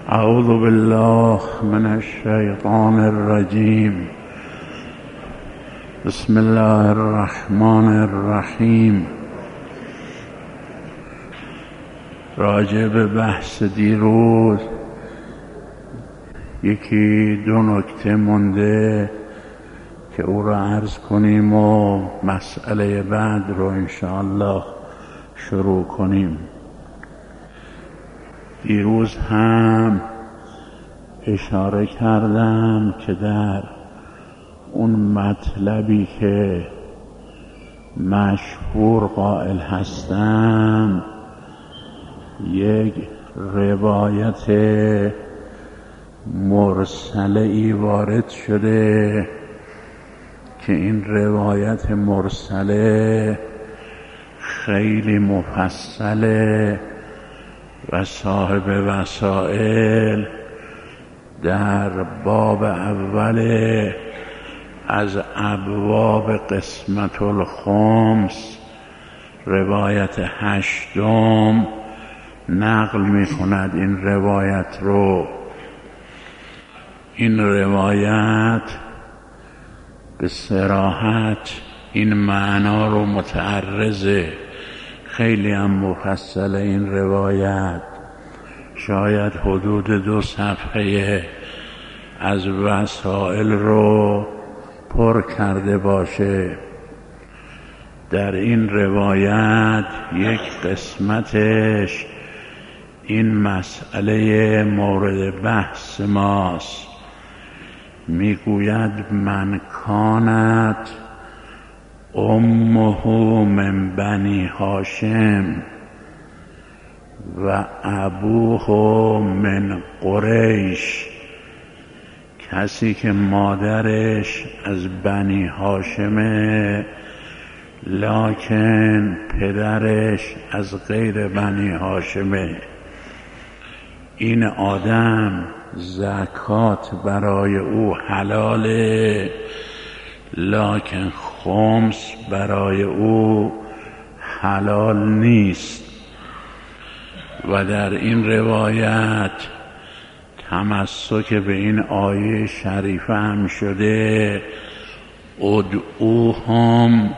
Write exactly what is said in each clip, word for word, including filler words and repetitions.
اعوذ بالله من الشیطان الرجیم. بسم الله الرحمن الرحیم. راجع به بحث دیروز یکی دو نکته مونده که او را عرض کنیم و مسئله بعد رو انشاءالله شروع کنیم. دیروز هم اشاره کردم که در اون مطلبی که مشهور قائل هستم یک روایت مرسله وارد شده که این روایت مرسله خیلی مفصله و صاحب وسائل در باب اول از ابواب قسمت الخمس روایت هشتم نقل می کند. این روایت رو این روایت به صراحت این معنا رو متعرضه. خیلی هم مفصل این روایت، شاید حدود دو صفحه از وسائل رو پر کرده باشه. در این روایت یک قسمتش این مسئله مورد بحث ماست. میگوید من کانت امه من بنی هاشم و ابوه من قریش، کسی که مادرش از بنی هاشمه لکن پدرش از غیر بنی هاشمه، این آدم زکات برای او حلاله لکن خمس برای او حلال نیست. و در این روایت تمسک به این آیه شریفه هم شده ادعوهم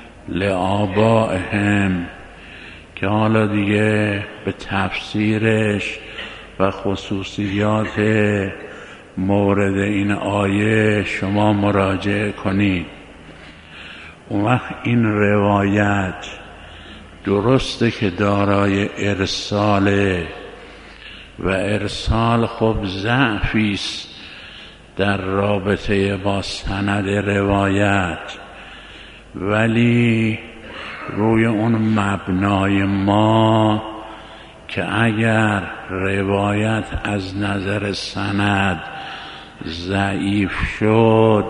لآبائهم، که حالا دیگه به تفسیرش و خصوصیات مورد این آیه شما مراجعه کنید. اون وقت این روایت درسته که دارای ارساله و ارسال خب ضعفی است در رابطه با سند روایت، ولی روی اون مبنای ما که اگر روایت از نظر سند ضعیف شد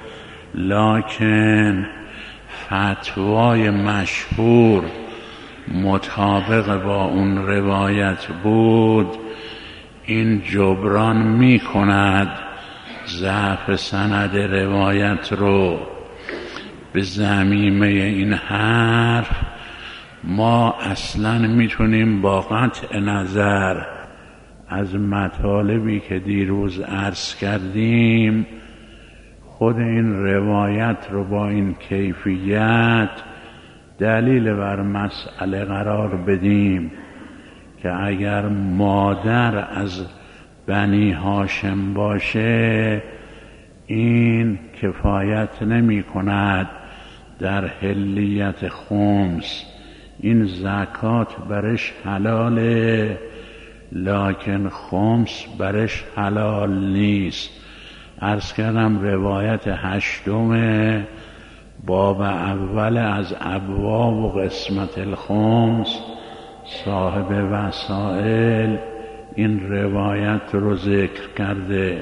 لکن فتوای مشهور مطابق با اون روایت بود، این جبران می کند ضعف سند روایت رو. به ضمیمه این حرف ما اصلا میتونیم با قطع نظر از مطالبی که دیروز عرض کردیم خود این روایت رو با این کیفیت دلیل بر مسئله قرار بدیم که اگر مادر از بنی هاشم باشه این کفایت نمی کند در حلیت خمس، این زکات برش حلاله لکن خمس برش حلال نیست. عرض کردم روایت هشتم باب اول از ابواب و قسمت الخمس صاحب وسائل این روایت رو ذکر کرده.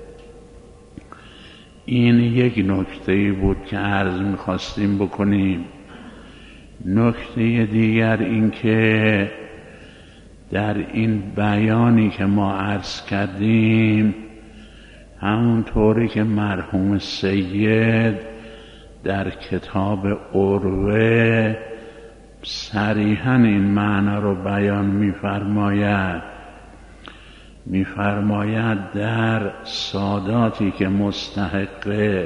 این یک نکته بود که عرض می‌خواستیم بکنیم. نکته دیگر این که در این بیانی که ما عرض کردیم همون طوری که مرحوم سید در کتاب عروه صریحاً این معنی رو بیان می‌فرماید می‌فرماید در ساداتی که مستحق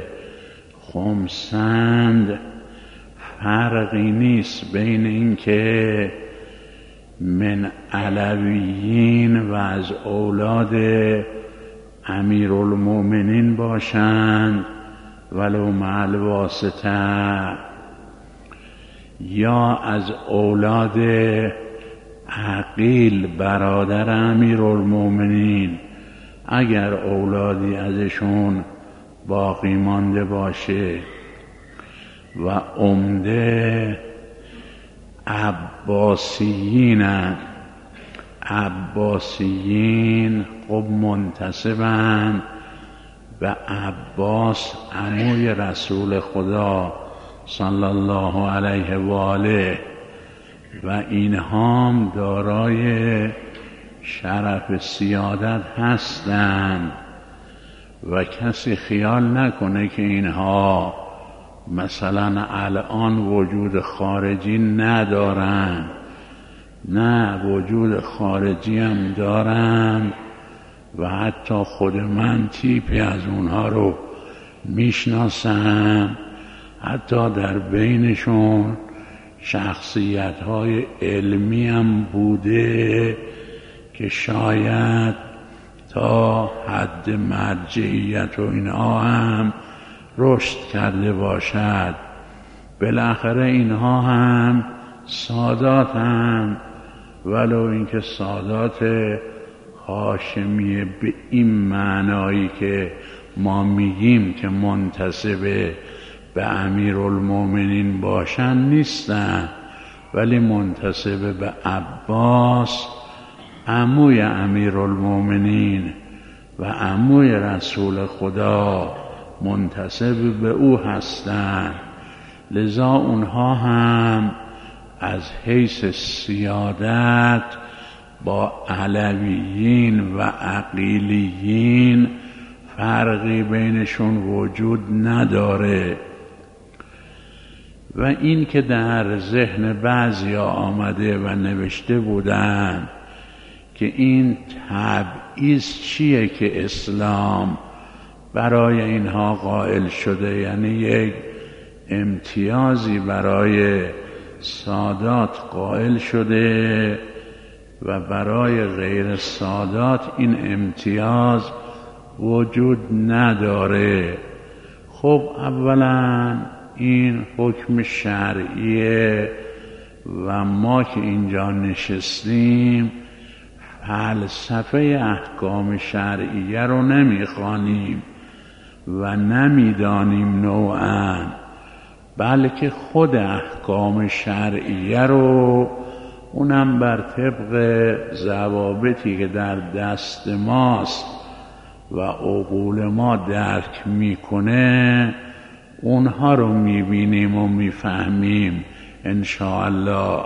خمسند فرقی نیست بین این که من علویین و از اولاد امیرالمؤمنین باشند ولو مع الواسطه، یا از اولاد عقیل برادر امیرالمؤمنین اگر اولادی ازشون باقی مانده باشه، و عمده عباسیین عباسیین خب منتسبن به عباس عموی رسول خدا صلی الله علیه و آله، و اینها هم دارای شرف سیادت هستند و کسی خیال نکنه که اینها مثلا الان وجود خارجی ندارن، نه، وجود خارجی هم دارن و حتی خود من تیپی از اونها رو میشناسم. حتی در بینشون شخصیت های علمی هم بوده که شاید تا حد مرجعیت و اینها هم رشد کرده باشد. بالاخره اینها هم سادات هم، ولو اینکه سادات هاشمیه به این معنایی که ما میگیم که منتسب به امیرالمؤمنین باشن نیستن، ولی منتسب به عباس عموی امیرالمؤمنین و عموی رسول خدا منتسب به او هستند. لذا اونها هم از حیث سیادت با علویین و عقیلیین فرقی بینشون وجود نداره. و این که در ذهن بعضیا آمده و نوشته بودن که این تبعیض چیه که اسلام برای اینها قائل شده، یعنی یک امتیازی برای سادات قائل شده و برای غیر سادات این امتیاز وجود نداره. خب اولا این حکم شرعیه و ما که اینجا نشستیم فلسفه احکام شرعیه رو نمیخوانیم و نمیدانیم نوعاً، بلکه خود احکام شرعیه رو اونم بر طبق ضوابطی که در دست ماست و عقول ما درک میکنه اونها رو میبینیم و میفهمیم انشاءالله.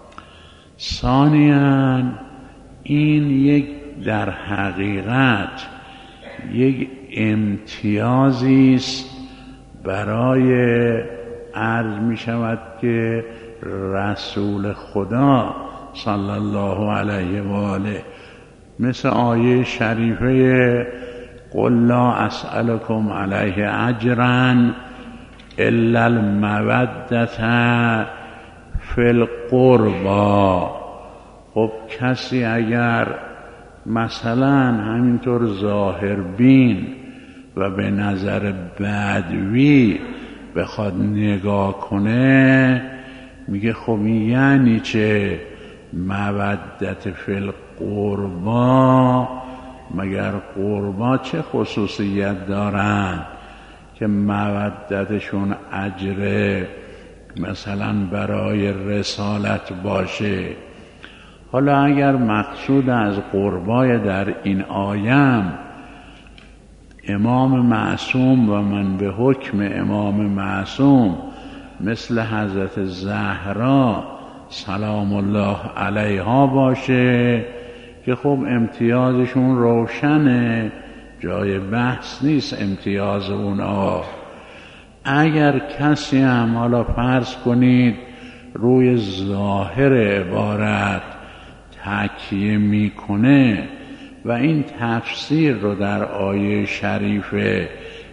ثانیاً این یک در حقیقت یک امتیازی است برای عرض می شود که رسول خدا صلی الله علیه و آله، مثل آیه شریفه قل لا اسألكم علیه اجرا الا المودة فی القربى. خب کسی اگر مثلا همینطور ظاهر بین و به نظر بدوی بخواد نگاه کنه میگه خب یعنی چه مودت فی القربا؟ مگر قربا چه خصوصیت دارن که مودتشون اجر مثلا برای رسالت باشه؟ حالا اگر مقصود از قربای در این آیم امام معصوم و من به حکم امام معصوم مثل حضرت زهرا سلام الله علیها باشه که خب امتیازشون روشنه، جای بحث نیست امتیاز اونا. اگر کسی هم حالا فرض کنید روی ظاهر عبارت تکیه میکنه و این تفسیر رو در آیه شریفه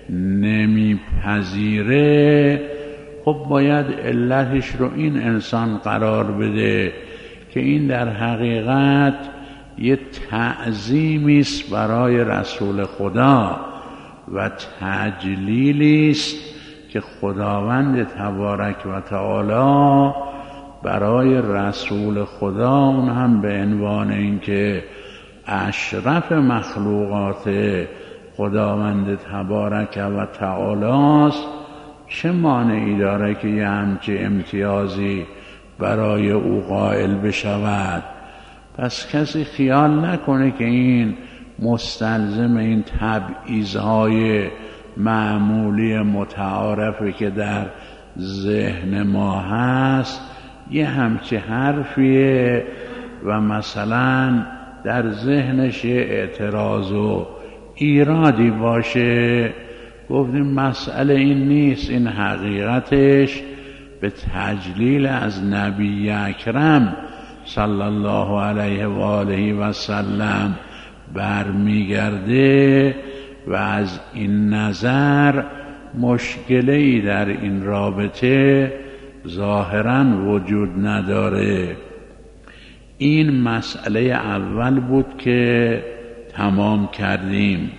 نمیپذیره، خب باید علتش رو این انسان قرار بده که این در حقیقت یه تعظیمی است برای رسول خدا و تجلیلی است که خداوند تبارک و تعالی برای رسول خدا، اون هم به عنوان اینکه اشرف مخلوقات خداوند تبارک و تعالی است، چه مانعی داره که یه همچه امتیازی برای او قائل بشود؟ پس کسی خیال نکنه که این مستلزم این تبعیض‌های معمولی متعارفه که در ذهن ما هست یه همچه حرفیه و مثلا در ذهنش اعتراض و ایرادی باشه. گفتیم مسئله این نیست، این حقیقتش به تجلیل از نبی اکرم صلی الله علیه و آله و سلم برمیگرده و از این نظر مشکلی در این رابطه ظاهراً وجود نداره. این مسئله اول بود که تمام کردیم.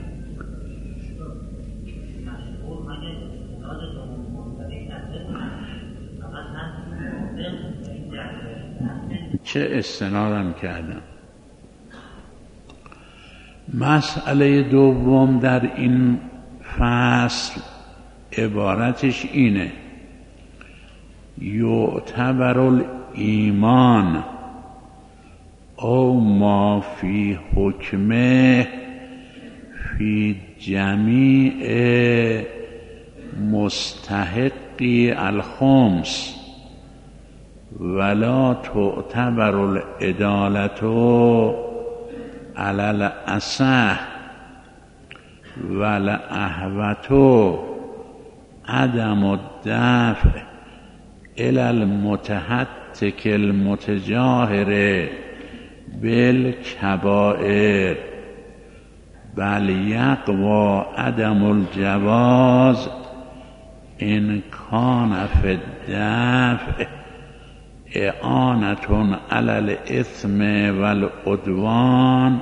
چه استنادم کردم. مسئله دوم در این فصل عبارتش اینه: یعتبر الایمان او ما فی حکمه فی جمیع مستحقی الخمس ولا تعتبر العدالة علی الاصح والاحوط عدم الدفع الی المتهتک المتجاهر بالکبائر بل یقوی عدم الجواز ان کان فی الدفع اعانة علی الاثم والعدوان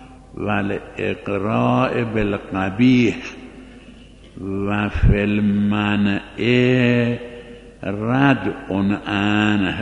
والاقراء بالقبیح و فی المنع ردع عنه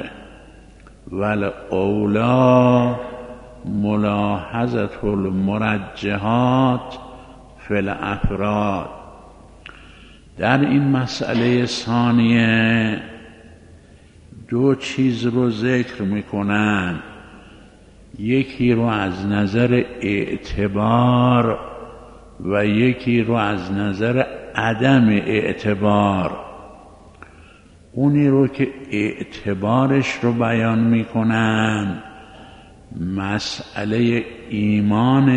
والاولی ملاحظة المرجحات فی الافراد. در این مسئله ثانیه دو چیز رو ذکر میکنن، یکی رو از نظر اعتبار و یکی رو از نظر عدم اعتبار. اونی رو که اعتبارش رو بیان میکنن مسئله ایمان،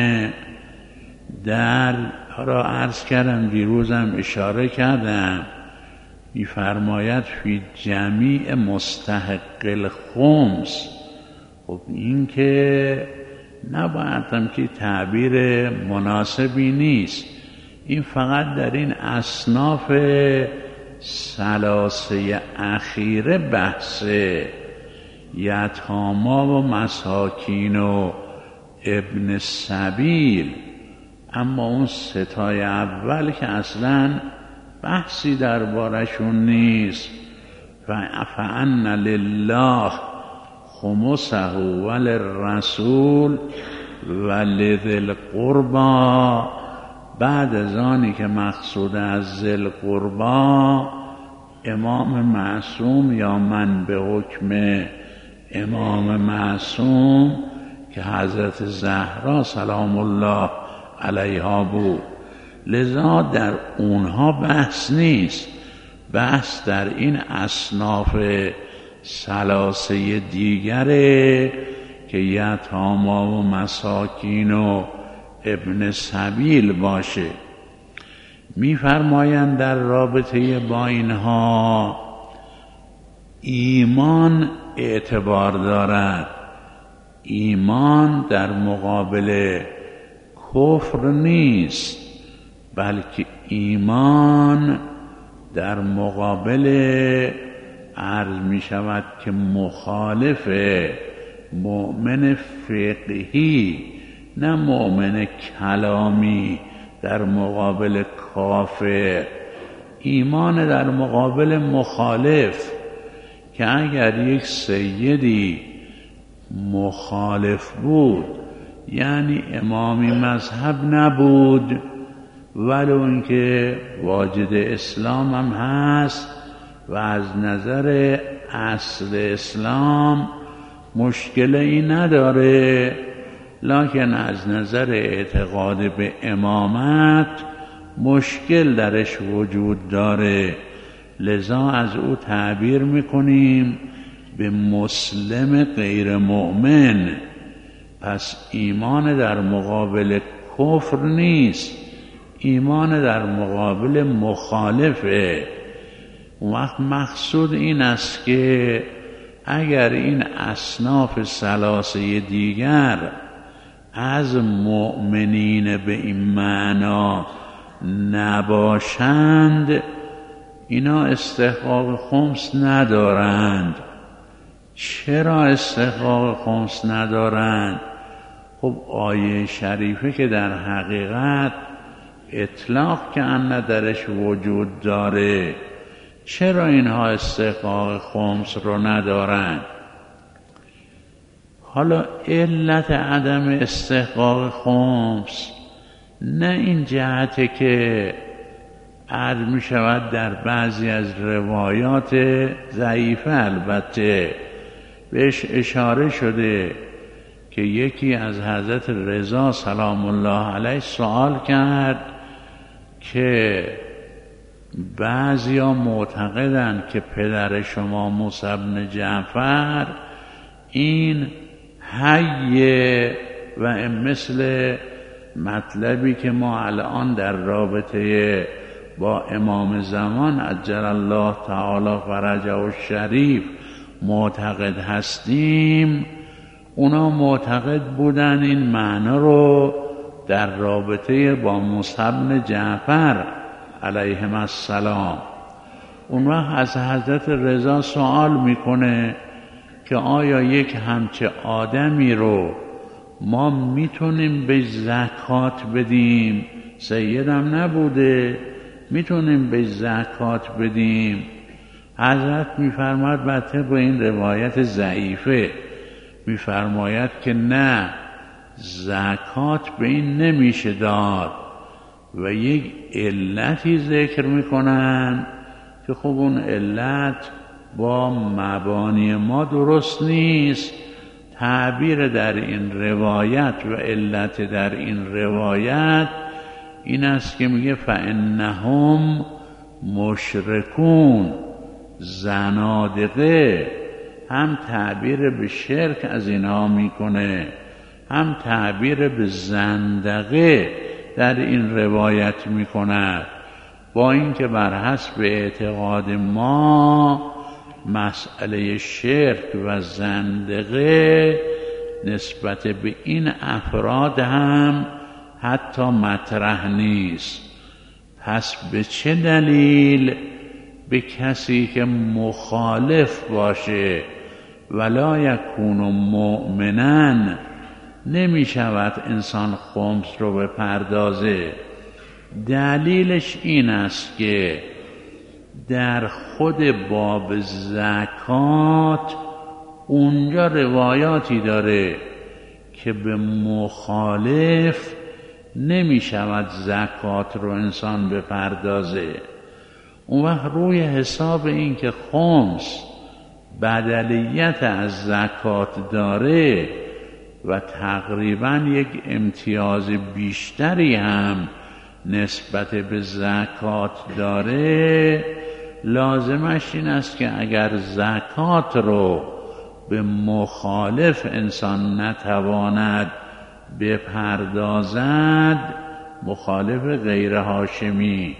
در را عرض کردم دیروزم اشاره کردم، می‌فرماید فی جمیع مستحق الخمس. خب این که نبایدم که تعبیر مناسبی نیست، این فقط در این اصناف ثلاثه اخیره بحثه، یتاما و مساکین و ابن سبیل. اما اون ستای اول که اصلاً بحثی دربارشون نیست. فَأَنَّ لله خمسه وللرسول ولذی القربى. بعد از آنی که مقصود از ذی القربى امام معصوم یا من به حکم امام معصوم که حضرت زهرا سلام الله علیها بود، لذا در اونها بحث نیست، بحث در این اصناف ثلاثه دیگره که یتاما و مساکین و ابن سبیل باشه. می‌فرمایند در رابطه با اینها ایمان اعتبار دارد، ایمان در مقابل کفر نیست، بلکه ایمان در مقابل عرض می شود که مخالف مؤمن فقهی، نه مؤمن کلامی در مقابل کافر. ایمان در مقابل مخالف، که اگر یک سیدی مخالف بود، یعنی امامی مذهب نبود، ولو اینکه واجد اسلام هم هست و از نظر اصل اسلام مشکلی نداره، لکن از نظر اعتقاد به امامت مشکل درش وجود داره، لذا از او تعبیر میکنیم به مسلم غیر مؤمن. پس ایمان در مقابل کفر نیست، ایمان در مقابل مخالفه. وقت مقصود این است که اگر این اصناف ثلاثه دیگر از مؤمنین به این معنا نباشند، اینا استحقاق خمس ندارند. چرا استحقاق خمس ندارند؟ خب آیه شریفه که در حقیقت اطلاق که ان درش وجود داره، چرا اینها استحقاق خمس رو ندارند؟ حالا علت عدم استحقاق خمس نه این جهته که عرض می شود در بعضی از روایات ضعیفه البته بهش اشاره شده که یکی از حضرت رضا سلام الله علیه سوال کرد که بعضیا معتقدند که پدر شما موسی بن جعفر این حیه و مثل مطلبی که ما الان در رابطه با امام زمان عجل الله تعالی فرجه الشریف معتقد هستیم، اونا معتقد بودن این معنی رو در رابطه با موسی بن جعفر علیهم السلام. اون وقت از حضرت رضا سوال میکنه که آیا یک همچه آدمی رو ما میتونیم به زکات بدیم؟ سیدم نبوده، میتونیم به زکات بدیم؟ حضرت میفرماید بر طبق این روایت ضعیفه میفرماید که نه، زکات به این نمیشه داد و یک علتی ذکر میکنن که خب اون علت با مبانی ما درست نیست. تعبیر در این روایت و علت در این روایت این است که میگه فانهم مشرکون، زنادقه. هم تعبیر به شرک از اینها میکنه، هم تعبیر به زندقه در این روایت میکند، با اینکه بر حسب اعتقاد ما مسئله شرک و زندقه نسبت به این افراد هم حتی مطرح نیست. پس به چه دلیل به کسی که مخالف باشه ولا یکون مؤمنن نمی شود انسان خمس رو بپردازه؟ دلیلش این است که در خود باب زکات اونجا روایاتی داره که به مخالف نمی شود زکات رو انسان بپردازه. اون وقت روی حساب این که خمس بدلیت از زکات داره و تقریبا یک امتیاز بیشتری هم نسبت به زکات داره، لازمش این است که اگر زکات رو به مخالف انسان نتواند بپردازد، مخالف غیر هاشمی،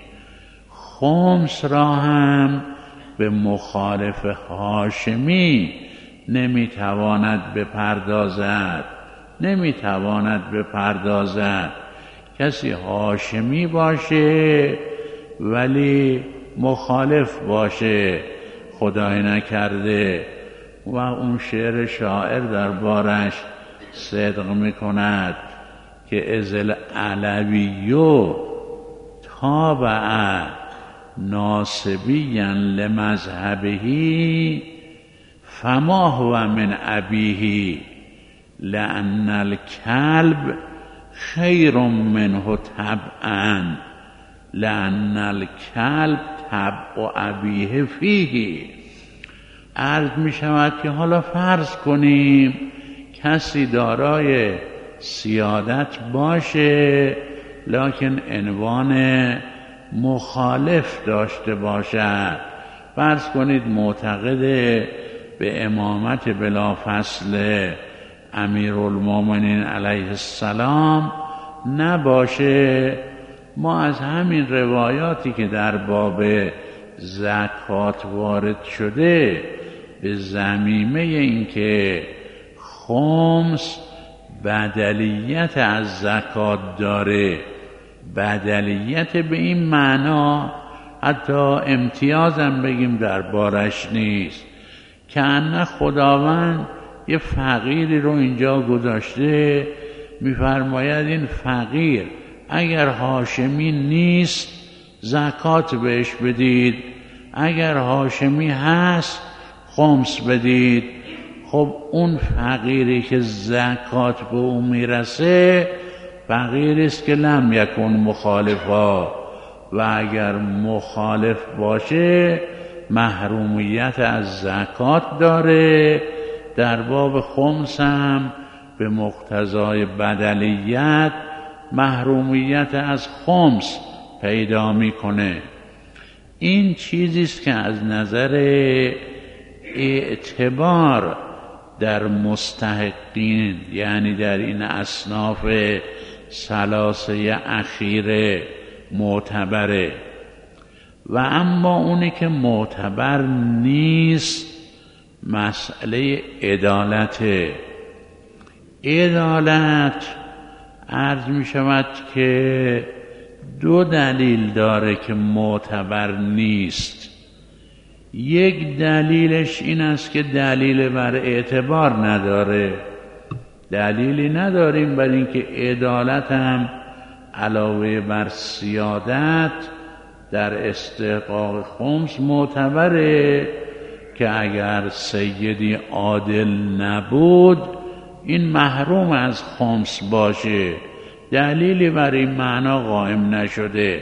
خمس را هم به مخالف هاشمی نمیتواند بپردازد نمیتواند بپردازد. کسی هاشمی باشه ولی مخالف باشه خدای نکرده و اون شعر شاعر در بارش صدق میکند که ازل علویو تابع ناصبیا لمذهبه فما هو من ابیه لأن الکلب خیر منه طبعا لأن الکلب طبع ابیه فیه. عرض می شود که حالا فرض کنیم کسی دارای سیادت باشه لکن عنوان مخالف داشته باشد. فرض کنید معتقد به امامت بلافصل امیرالمومنین علیه السلام نباشه. ما از همین روایاتی که در باب زکات وارد شده به ضمیمه این که خمس بدلیت از زکات داره، بدلیت به این معنا حتی امتیازم بگیم در بارش نیست که ان خداوند یه فقیری رو اینجا گذاشته، میفرماید این فقیر اگر هاشمی نیست زکات بهش بدید، اگر هاشمی هست خمس بدید. خب اون فقیری که زکات به او میرسه فقیری است که لم یکن مخالفا و اگر مخالف باشه محرومیت از زکات داره. در باب خمس هم به مقتضای بدلیت محرومیت از خمس پیدا میکنه. این چیزی است که از نظر اعتبار در مستحقین یعنی در این اصناف ثلاثه اخیره معتبره. و اما اونی که معتبر نیست مسئله عدالت. عدالت عرض می شود که دو دلیل داره که معتبر نیست. یک دلیلش این است که دلیل بر اعتبار نداره، دلیلی نداریم بر اینکه عدالت هم علاوه بر سیادت در استحقاق خمس معتبره که اگر سیدی عادل نبود این محروم از خمس باشه، دلیلی بر این معنا قائم نشده.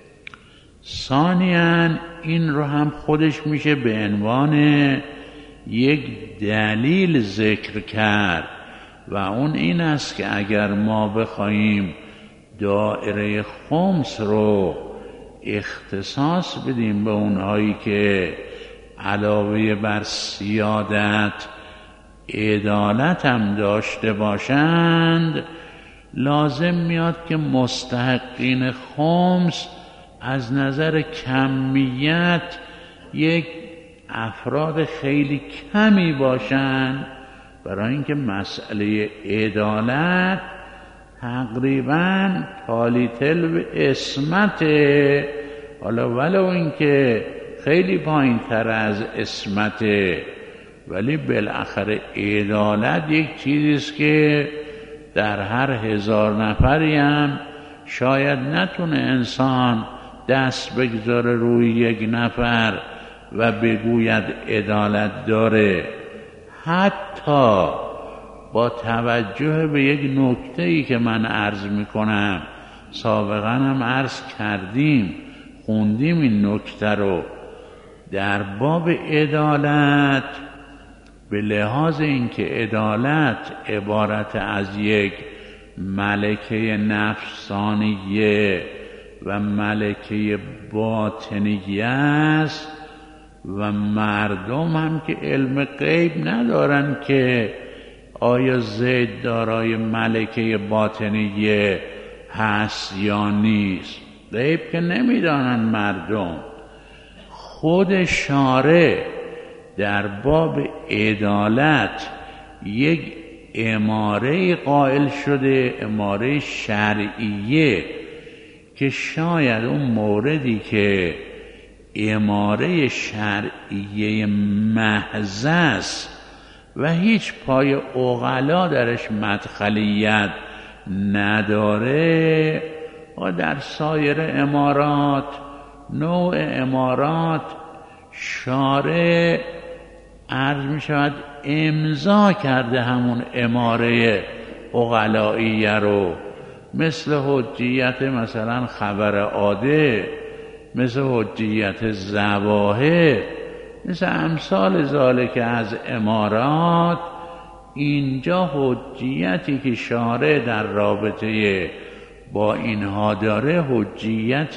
ثانیاً این رو هم خودش میشه به عنوان یک دلیل ذکر کرد و اون این است که اگر ما بخواهیم دایره خمس رو اختصاص بدیم به اونهایی که علاوه بر سیادت عدالت هم داشته باشند، لازم میاد که مستحقین خمس از نظر کمیت یک افراد خیلی کمی باشند، برای اینکه مسئله عدالت تقریباً تالیتل به اسمت، حالا ولو اینکه خیلی پایین تر از اسمت، ولی بالاخره عدالت یک چیزیست که در هر هزار نفری هم شاید نتونه انسان دست بگذاره روی یک نفر و بگوید عدالت داره. حتی با توجه به یک نکته‌ای که من عرض میکنم، سابقا هم عرض کردیم، خوندیم این نکته رو، در باب عدالت به لحاظ اینکه عدالت عبارت از یک ملکه نفسانیه و ملکه باطنیه است و مردم هم که علم غیب ندارن که آیا زید دارای ملکه باطنیه هست یا نیست، غیب که نمیدانن مردم. خود شارع در باب عدالت یک اماره قائل شده، اماره شرعیه، که شاید اون موردی که اماره شرعیه محض است و هیچ پای عقلا درش مدخلیت نداره و در سایر امارات، نوع امارات، شارع عرض می شود امضا کرده همون اماره عقلائیه رو، مثل حجیت مثلا خبر عاده، مثل حجیت ظواهر، مثل امثال ذالک از امارات. اینجا حجیتی که شارع در رابطه با اینها داره حجیت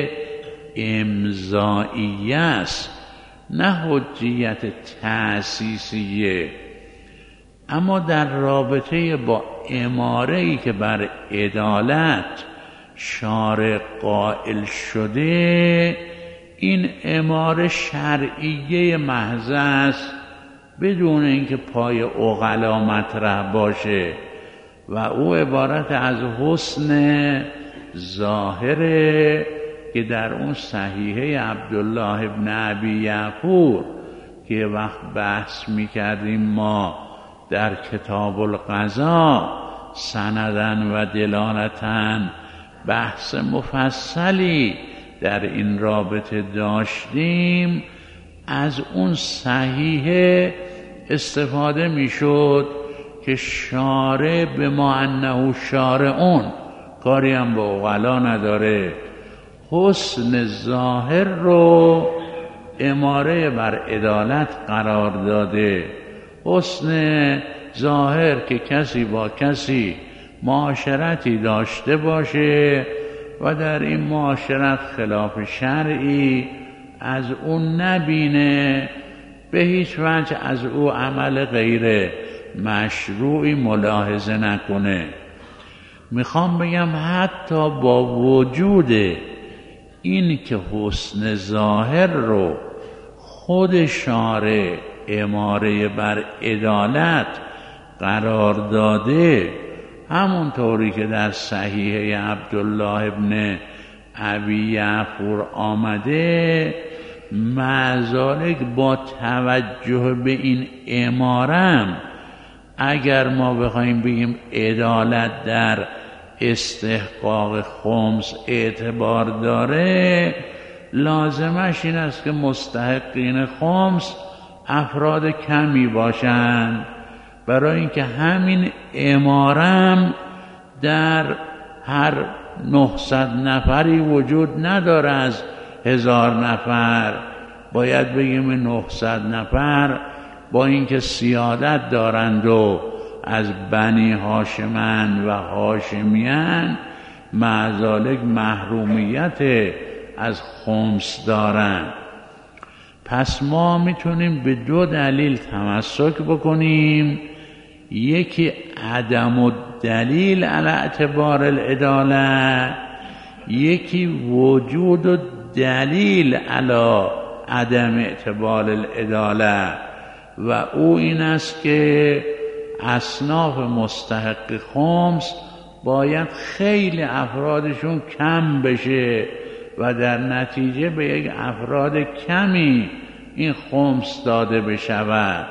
امضاییه است، نه حجیت تأسیسیه. اما در رابطه با اماره‌ای که بر عدالت شارع قائل شده، این اماره شرعیه محض است، بدون اینکه پای عقلا مطرح باشه و او عبارت از حسن ظاهره که در اون صحیحه عبدالله ابن ابی یعفور که وقت بحث میکردیم ما در کتاب القضا، سندن و دلالتن بحث مفصلی در این رابطه داشتیم، از اون صحیحه استفاده میشد که شارع به ما انه شارعون، کاری هم با عقلا نداره، حسن ظاهر رو اماره بر عدالت قرار داده. حسن ظاهر که کسی با کسی معاشرتی داشته باشه و در این معاشرت خلاف شرعی از اون نبینه، به هیچ وجه از او عمل غیر مشروعی ملاحظه نکنه. میخوام بگم حتی با وجود این که حسن ظاهر رو خود شارع اماره بر عدالت قرار داده، همونطوری که در صحیحه عبدالله ابن ابی یعفور آمده، معذالک با توجه به این امارم اگر ما بخوایم بگیم عدالت در استحقاق خمس اعتبار داره، لازمش این است که مستحقین خمس افراد کمی باشند، برای اینکه همین امارم در هر نهصد نفری وجود نداره از هزار نفر. باید بگیم نهصد نفر با اینکه سیادت دارند و از بنی هاشمن و هاشمیان، مع ذالک محرومیت از خمس دارند. پس ما میتونیم به دو دلیل تمسک بکنیم، یکی عدم الدلیل علی اعتبار العدالت، یکی وجود و دلیل علی عدم اعتبار العدالت، و او این است که اصناف مستحق خمس باید خیلی افرادشون کم بشه و در نتیجه به یک افراد کمی این خمس داده بشود.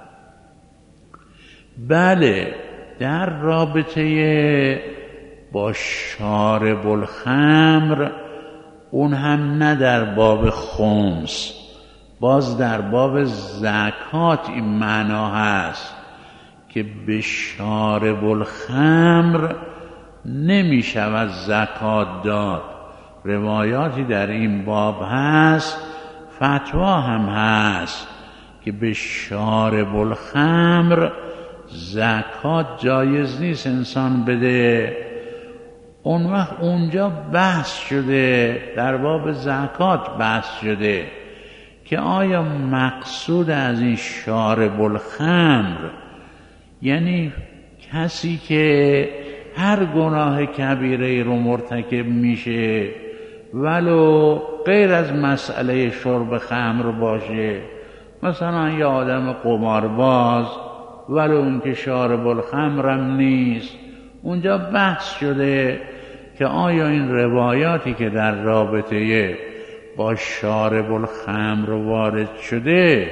بله، در رابطه با شارب الخمر، اون هم نه در باب خمس، باز در باب زکات این معنا هست که به شارب الخمر نمی شود زکات داد. روایاتی در این باب هست، فتوا هم هست که به شارب الخمر زکات جایز نیست انسان بده. اون وقت اونجا بحث شده، در باب زکات بحث شده که آیا مقصود از این شارب الخمر یعنی کسی که هر گناه کبیره رو مرتکب میشه ولو غیر از مسئله شرب خمر باشه، مثلا یه آدم قمارباز ولو اون که شارب الخمرم نیست، اونجا بحث شده که آیا این روایاتی که در رابطه با شارب الخمر وارد شده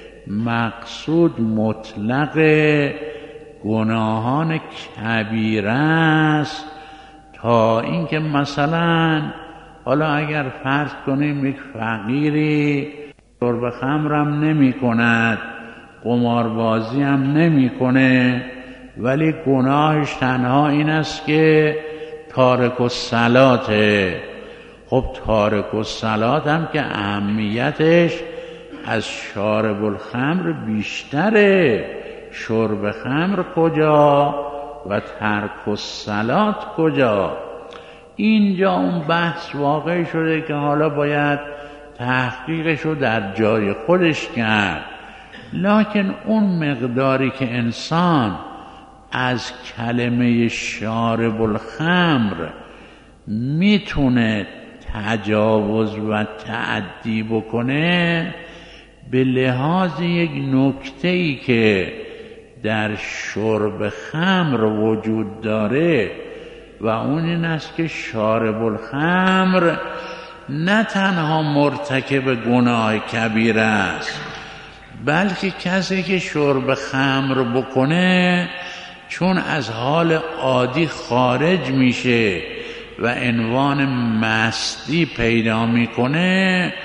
مقصود مطلق گناهان کبیره است، تا اینکه مثلا حالا اگر فرض کنیم یک فقیری شرب خمرم نمی کند، قماربازی هم نمی کنه، ولی گناهش تنها این است که تارک الصلاته. خب تارک الصلات هم که اهمیتش از شارب الخمر بیشتره، شرب خمر کجا و ترک الصلات کجا؟ اینجا اون بحث واقع شده که حالا باید تحقیقش رو در جای خودش کرد. لکن اون مقداری که انسان از کلمه شارب الخمر میتونه تجاوز و تعدی بکنه، به لحاظ یک نکته‌ای که در شرب خمر وجود داره و اون این است که شارب الخمر نه تنها مرتکب گناه کبیره است، بلکه کسی که شرب خمر بکنه چون از حال عادی خارج میشه و عنوان مستی پیدا میکنه،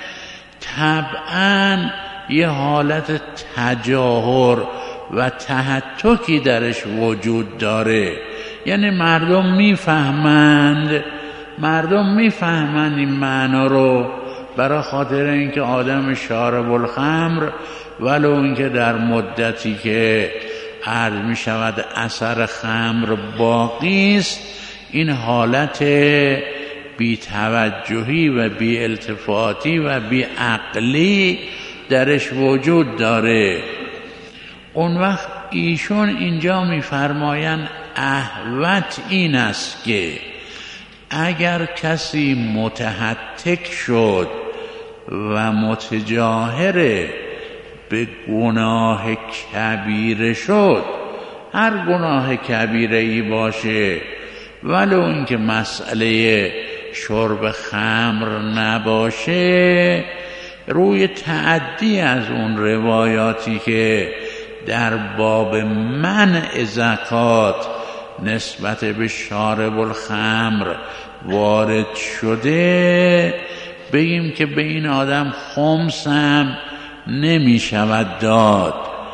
طبعاً یه حالت تجاهر و تهتکی درش وجود داره. یعنی مردم میفهمند مردم میفهمند این معنا رو، برای خاطر اینکه آدم شارب الخمر ولو اینکه در مدتی که عرض می شود اثر خمر باقی است، این حالت بی توجهی و بی التفاتی و بی عقلی درش وجود داره. اون وقت ایشون اینجا می فرماین احوط این است که اگر کسی متهتک شد و متجاهر به گناه کبیره شد، هر گناه کبیره ای باشه، ولو اینکه مسئله شرب خمر نباشه، روی تعدی از اون روایاتی که در باب منع زکات نسبت به شارب الخمر وارد شده، بگیم که به این آدم خمس هم نمی شود داد.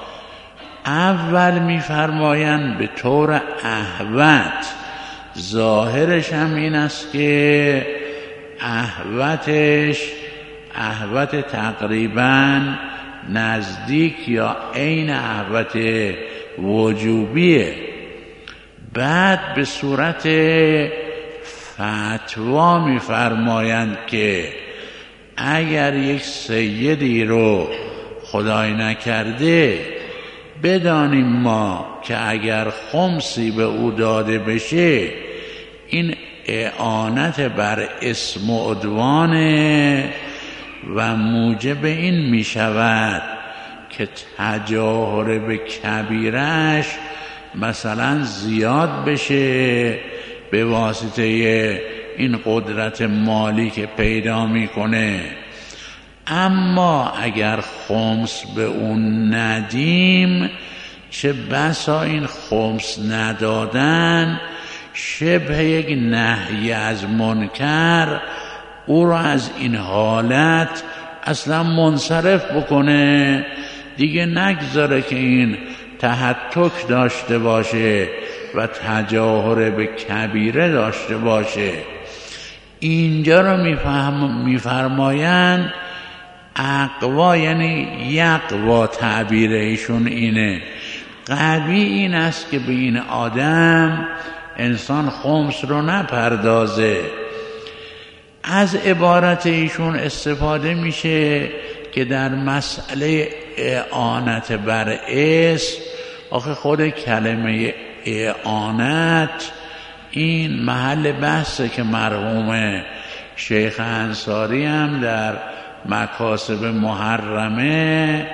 اول می فرمایند به طور احوط، ظاهرش هم این است که احوطش احوط تقریبا نزدیک یا عین احوط وجوبیه. بعد به صورت فتوا می فرمایند که اگر یک سیدی رو خدای نکرده بدانیم ما که اگر خمسی به او داده بشه، این اعانت بر اسم و عدوانه و موجب این می شود که تجاهر به کبیرش مثلا زیاد بشه به واسطه این قدرت مالی که پیدا میکنه. اما اگر خمس به اون ندیم، چه بسا این خمس ندادن شبه یک نهی از منکر او را از این حالت اصلا منصرف بکنه، دیگه نگذاره که این تهتک داشته باشه و تجاهر به کبیره داشته باشه. اینجا رو میفهم میفرمایند اقوا، یعنی یقوا تعبیر ایشون اینه، قوی این است که به این آدم انسان خمس رو نپردازه. از عبارت ایشون استفاده میشه که در مسئله اعانت بر اسم، آخه خود کلمه اعانت این محل بحثه که مرحوم شیخ انصاری هم در مکاسب محرمه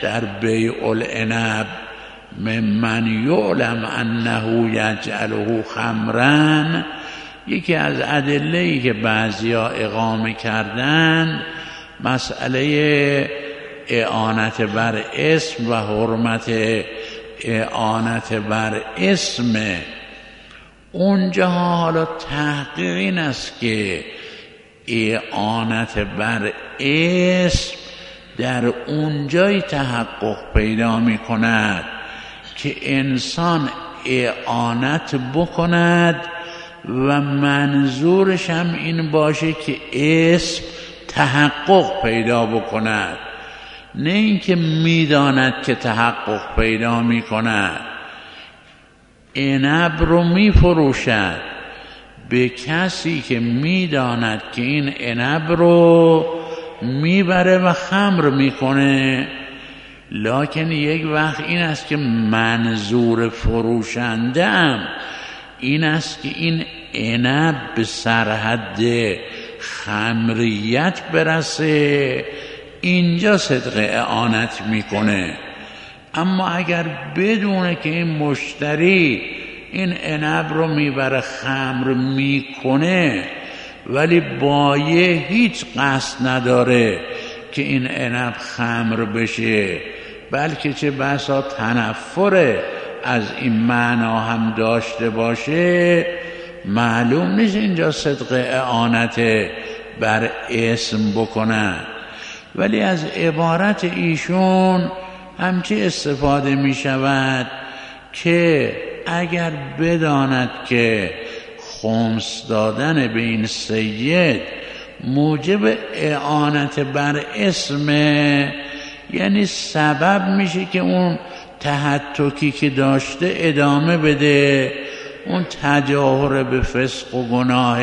در بیع العنب ممن یعلم انه یجعله خمرا، یکی از ادله‌ای که بعضیا اقامه کردند مسئله اعانت بر اسم و حرمت اعانت بر اسم. اونجا حالا تحقیق این است که اعانت بر اسم در اونجای تحقق پیدا می کند که انسان اعانت بکند و منظورش هم این باشه که اسم تحقق پیدا بکند، نه اینکه میداند که تحقق پیدا می کند. عنب رو می فروشد به کسی که میداند که این عنب رو میبره و خمر میکنه، لکن یک وقت این است که منظور فروشنده هم این است که این عنب به سرحد خمریت برسه، اینجا صدق اعانت میکنه. اما اگر بدونه که این مشتری این عنب رو میبره خمر میکنه ولی بایع هیچ قصد نداره که این عنب خمر بشه، بلکه چه بسا تنفر از این معنا هم داشته باشه، معلوم نیست اینجا صدق اعانت بر اسم بکنه. ولی از عبارت ایشون همچی استفاده می شود که اگر بداند که خمس دادن به این سید موجب اعانت بر اسمه، یعنی سبب میشه که اون تهتکی که داشته ادامه بده، اون تجاهر به فسق و گناه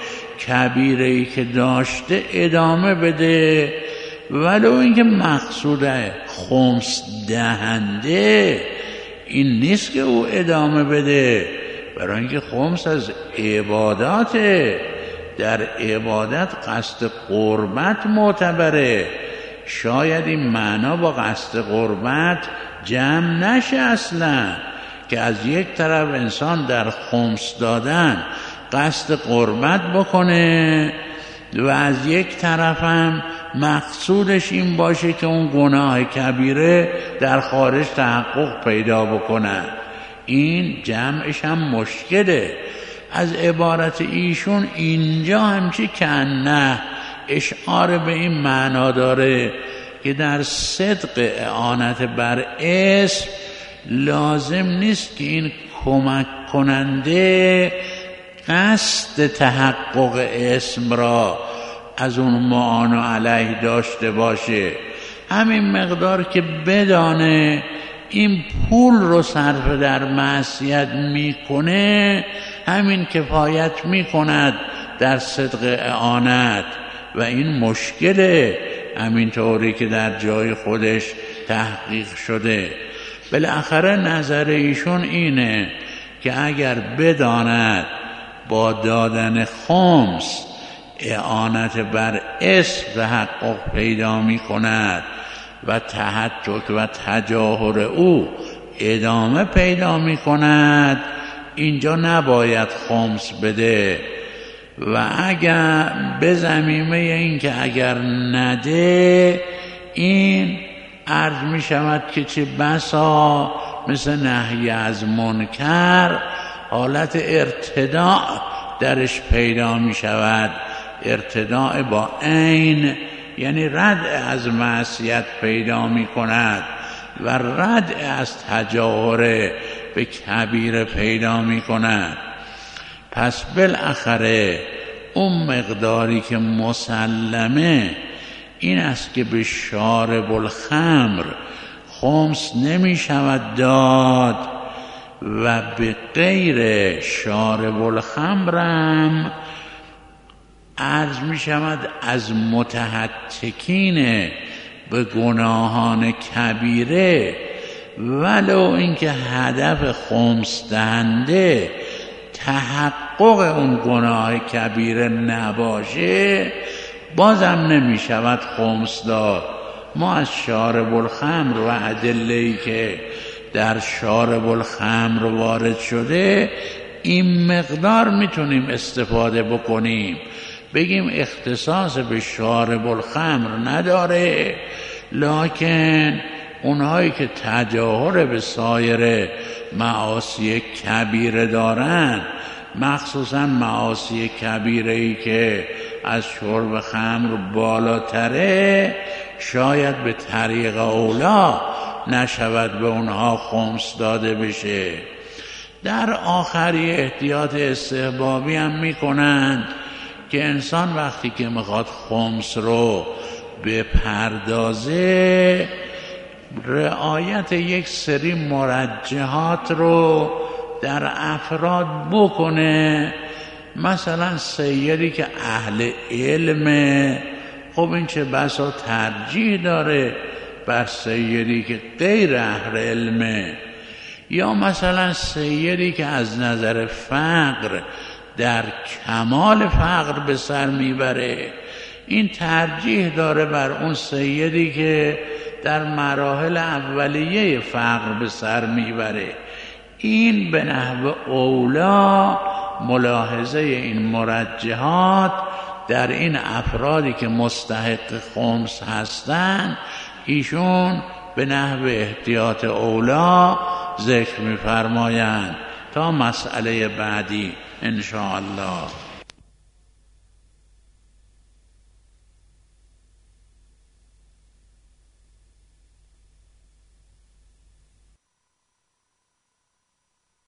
کبیره‌ای که داشته ادامه بده، ولو اینکه مقصود خمس دهنده این نیست که او ادامه بده، برای اینکه خمس از عباداته، در عبادت قصد قربت معتبره. شاید این معنا با قصد قربت جمع نشه اصلا، که از یک طرف انسان در خمس دادن قصد قربت بکنه و از یک طرف هم مقصودش این باشه که اون گناه کبیره در خارج تحقق پیدا بکنه. این جمعش هم مشکله. از عبارت ایشون اینجا همچی کنه اشعار به این معنا داره که در صدق اعانت بر اسم لازم نیست که این کمک کننده قصد تحقق اسم را از اون معانا علیه داشته باشه، همین مقدار که بدانه این پول رو صرف در معصیت میکنه همین کفایت میکند در صدق اعانت. و این مشکله، همینطوری که در جای خودش تحقیق شده. بالاخره نظر ایشون اینه که اگر بداند با دادن خمس اعانت بر اسم تحقق پیدا می کند و تحقق و تجاهر او ادامه پیدا می کند، اینجا نباید خمس بده. و اگر به زمینه این که اگر نده، این عرض می شود که چه بسا مثل نهی از منکر حالت ارتداع درش پیدا می شود. ارتداع با عین یعنی رد از معصیت پیدا می کند و رد از تجاهر به کبیره پیدا می کند. پس بالاخره اون مقداری که مسلمه این است که به شارب الخمر خمس نمی شود داد و به غیر شارب الخمرم عرض می شود از متحتکین به گناهان کبیره، ولو اینکه هدف خمس دهنده تحقق اون گناه کبیره نباشه، بازم نمی شود خمس داد. ما از شارب الخمر و ادله‌ای که در شارب الخمر وارد شده این مقدار میتونیم استفاده بکنیم، بگیم اختصاص به شارب الخمر نداره، لکن اونهایی که تجاهر به سایر معاصی کبیره دارن، مخصوصا معاصی کبیره ای که از شرب خمر بالاتره، شاید به طریق اولا نشود به اونها خمس داده بشه. در آخری احتیاط استحبابی هم میکنند که انسان وقتی که میخواد خمس رو بپردازه رعایت یک سری مرجحات رو در افراد بکنه. مثلا سیدی که اهل علمه، خب این چه بسا ترجیح داره بر سیدی که غیر اهل علمه، یا مثلا سیدی که از نظر فقر در کمال فقر به سر میبره، این ترجیح داره بر اون سیدی که در مراحل اولیه فقر به سر میبره. این به نحو اولا ملاحظه این مرجحات در این افرادی که مستحق خمس هستند ایشون به نحو احتیاط اولا ذکر می‌فرمایند تا مسئله بعدی ان شاء الله.